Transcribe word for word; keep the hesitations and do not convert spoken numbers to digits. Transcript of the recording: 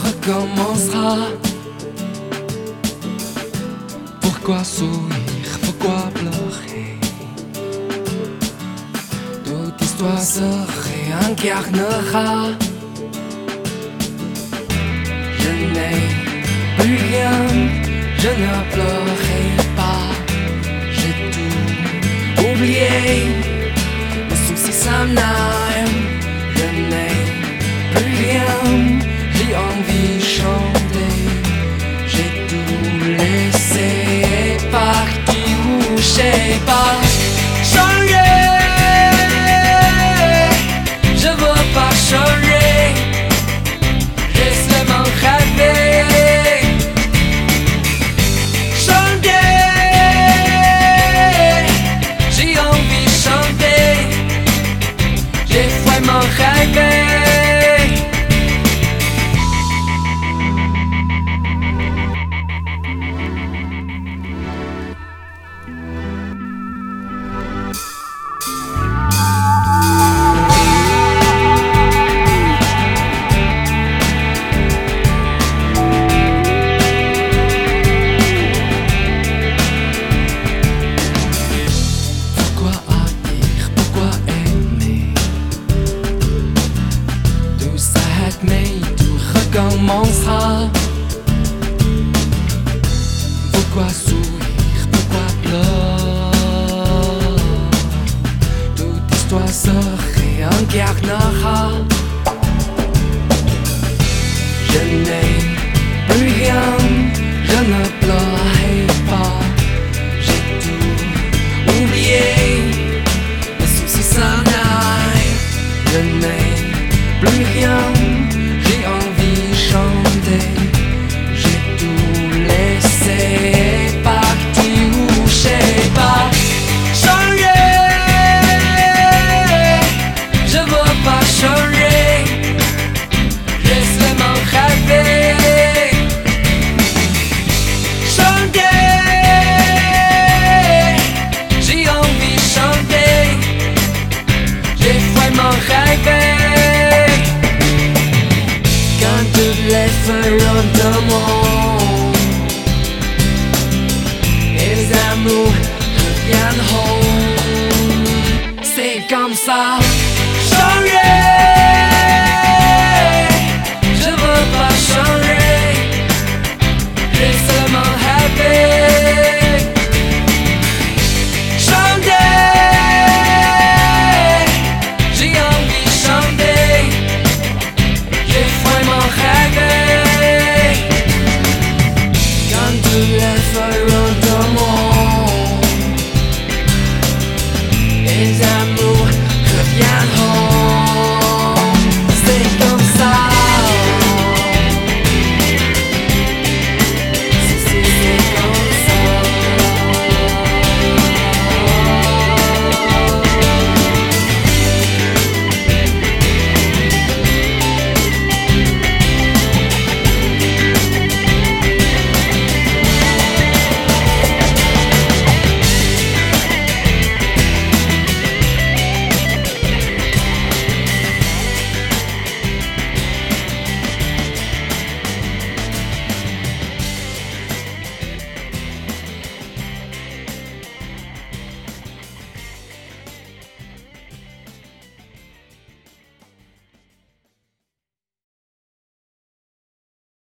recommencera. Pourquoi sourire, pourquoi pleurer? Toute histoire se réincarnera. Je n'ai plus rien, je ne pleurerai pas. J'ai tout oublié, mes soucis s'en aillent. Je n'ai plus rien, j'ai envie de chanter. J'ai tout laissé partir ou je sais pas. Changer, je veux pas changer, j'ai seulement rêvé. Chanter, j'ai envie de chanter, j'ai vraiment rêvé. Mais tout recommencera. Pourquoi sourire, pourquoi pleurer? Toute histoire se réincarnera. Je n'ai plus rien, je ne pleurerai pas. J'ai tout oublié, mes soucis s'en aillent. Je n'ai plus rien, j'ai envie de chanter, j'ai tout laissé partir ou je sais pas. Changer, je veux pas changer, j'ai seulement rêvé. Chanter, j'ai envie de chanter, j'ai vraiment rêvé. Toutes les feuilles de monde et les amours reviennent home. C'est comme ça.